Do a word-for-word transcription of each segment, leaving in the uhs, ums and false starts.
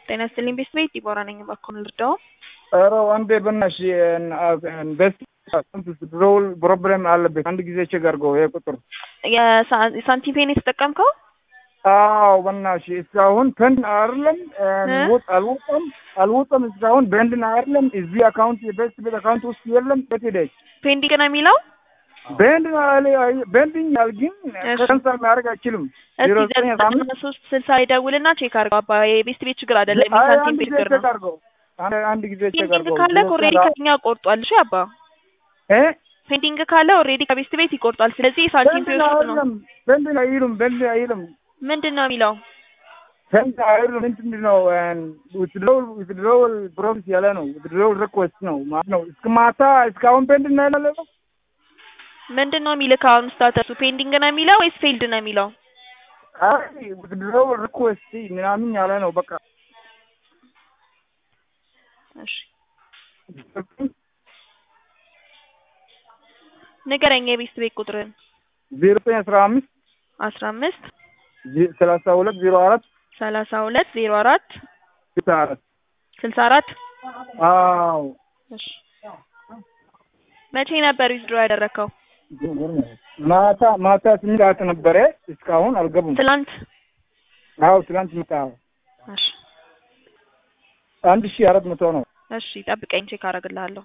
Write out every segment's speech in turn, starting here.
ጤና ይስጥልኝ ቤት ዲቦራ ነኝ ባኮን ልርዳው ኧረ አንዴ በእናትሽ በስ ሮል ፕሮብሌም አለበት አንድ ጊዜ ቼክ አድርገው ይሄ ቁጥር የሳንቲም ፔን የተጠቀምከው አዎ በእናትሽ እስካሁን ፔንድ አይደለም ወጥ አልወጣም አልወጣም እስካሁን በንድ አይደለም እዚህ አካውንት የቤት ቤት አካውንት ውስጥ የለም በትደይ ፔንዲንግ ነው የሚለው በንድ በንዲንግ አልግን ካንሰል ማድረግ አይችልም ዜሮ ዘጠኝ ሶስት ስልሳ ይደውልና ቼክ አድርገው አባ የቤት ቤት ችግር አይደለም የሳንቲም ፔን ችግር ነው አንድ ጊዜ ቼክ አድርገው ካለ ኦሬዲ ከኛ ቆርጧል እሺ አባ እ ፔንዲንግ ካለ ኦሬዲ ከቤት ቤት ይቆርጣል ስለዚህ ሳንቲም ፔን ውስጥ ነው በንድ አይሉም በንድ አይሉም ምንድነው የሚለው በንድ አይሉም ምንድነው withdrawal withdrawal process ያለ ነው withdrawal request ነው ማለት ነው እስከማታ እስካሁን በንድ ነው ያለው ምንድነው የሚልከው አሁን ስታተሱ ፔንዲንግ ነው የሚለው ወይስ ፌልድ ነው የሚለው አይ withdrawal request ምናምን ያለ ነው በቃ እሺ ንገረኝ የቤት ቤት ቁጥርን ዜሮ ዘጠኝ አስራ አምስት አስራ አምስት ሰላሳ ሁለት ዜሮ አራት ሰላሳ ሁለት ዜሮ አራት ስልሳ አራት ስልሳ አራት አዎ እሺ መቼ ነበር ዊዝድሮ ያደረከው ማታ ማታ ስምንት ሰዓት ነበረ እስካሁን አልገቡም ትላንት አዎ ትላንት መጣ እሺ አንድ ሺህ አራት መቶ ነው እሺ ጠብቀኝ ቼክ አደርግልሃለሁ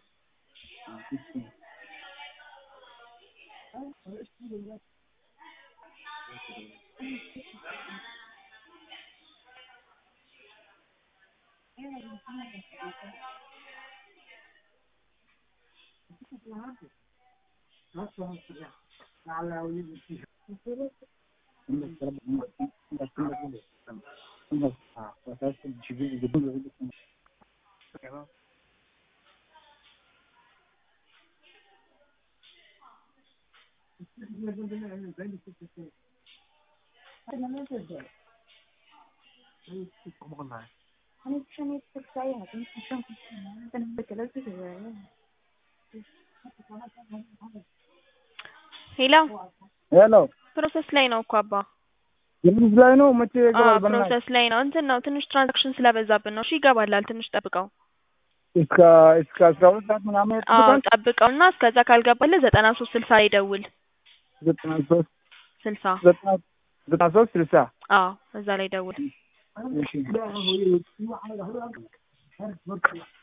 ሄሎ ሄሎ ፕሮሰስ ላይ ነው እኮ አባ ፕሮሰስ ላይ ነው መቼ ይገባል በእናትህ ፕሮሰስ ላይ ነው እንትን ነው ትንሽ ትራንዛክሽን ስለበዛብን ነው እሺ ይገባላል ትንሽ ጠብቀው እስከ እስከ አስራ ሁለት ሰዓት ምናምን አዎ ጠብቀውና እስከዛ ካልገባልህ ዘጠና ሶስት ስልሳ ይደውል ዘጠና ሶስት ስልሳ ዘጠና ሶስት ስልሳ አዎ እዛ ላይ ደውል እሺ